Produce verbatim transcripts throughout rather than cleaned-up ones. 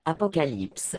Apocalypse.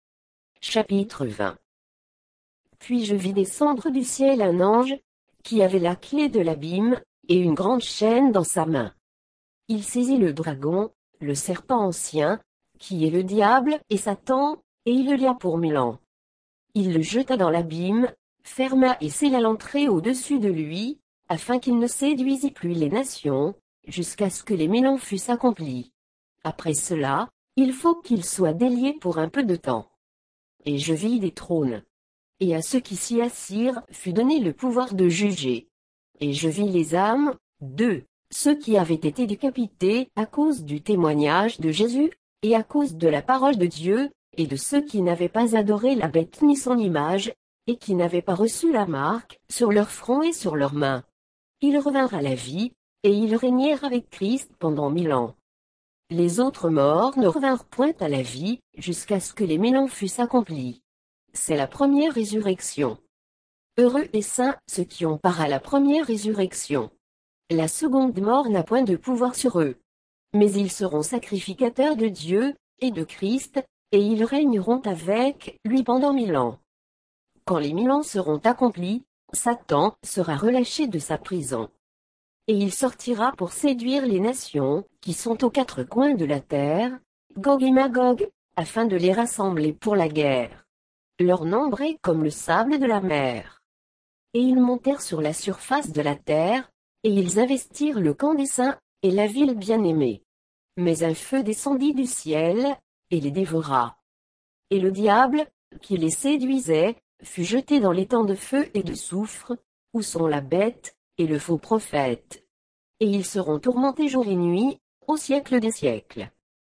Chapitre vingt. Puis je vis descendre du ciel un ange, qui avait la clé de l'abîme, et une grande chaîne dans sa main. Il saisit le dragon, le serpent ancien, qui est le diable et Satan, et il le lia pour mille ans. Il le jeta dans l'abîme, ferma et scella l'entrée au-dessus de lui, afin qu'il ne séduisît plus les nations, jusqu'à ce que les mille ans fussent accomplis. Après cela, il faut qu'il soit délié pour un peu de temps. Et je vis des trônes. Et à ceux qui s'y assirent fut donné le pouvoir de juger. Et je vis les âmes, d'eux, ceux qui avaient été décapités à cause du témoignage de Jésus, et à cause de la parole de Dieu, et de ceux qui n'avaient pas adoré la bête ni son image, et qui n'avaient pas reçu la marque, sur leur front et sur leurs mains. Ils revinrent à la vie, et ils régnèrent avec Christ pendant mille ans. Les autres morts ne revinrent point à la vie, jusqu'à ce que les mille ans fussent accomplis. C'est la première résurrection. Heureux et saints ceux qui ont part à la première résurrection. La seconde mort n'a point de pouvoir sur eux. Mais ils seront sacrificateurs de Dieu, et de Christ, et ils régneront avec lui pendant mille ans. Quand les mille ans seront accomplis, Satan sera relâché de sa prison. Et il sortira pour séduire les nations, qui sont aux quatre coins de la terre, Gog et Magog, afin de les rassembler pour la guerre. Leur nombre est comme le sable de la mer. Et ils montèrent sur la surface de la terre, et ils investirent le camp des saints, et la ville bien-aimée. Mais un feu descendit du ciel, et les dévora. Et le diable, qui les séduisait, fut jeté dans l'étang de feu et de soufre, où sont la bête, et le faux prophète. Et ils seront tourmentés jour et nuit, au siècle des siècles.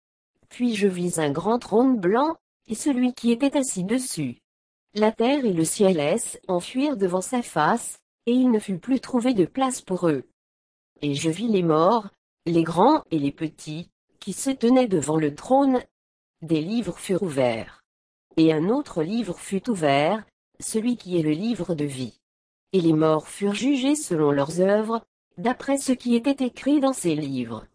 Puis je vis un grand trône blanc, et celui qui était assis dessus. La terre et le ciel s'enfuirent devant sa face, et il ne fut plus trouvé de place pour eux. Et je vis les morts, les grands et les petits, qui se tenaient devant le trône. Des livres furent ouverts. Et un autre livre fut ouvert, celui qui est le livre de vie. Et les morts furent jugés selon leurs œuvres, d'après ce qui était écrit dans ces livres.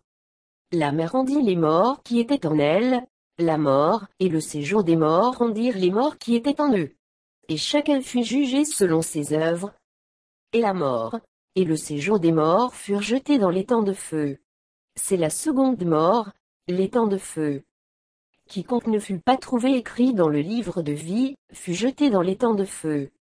La mer rendit les morts qui étaient en elle, la mort et le séjour des morts rendirent les morts qui étaient en eux. Et chacun fut jugé selon ses œuvres. Et la mort, et le séjour des morts furent jetés dans l'étang de feu. C'est la seconde mort, l'étang de feu. Quiconque ne fut pas trouvé écrit dans le livre de vie, fut jeté dans l'étang de feu.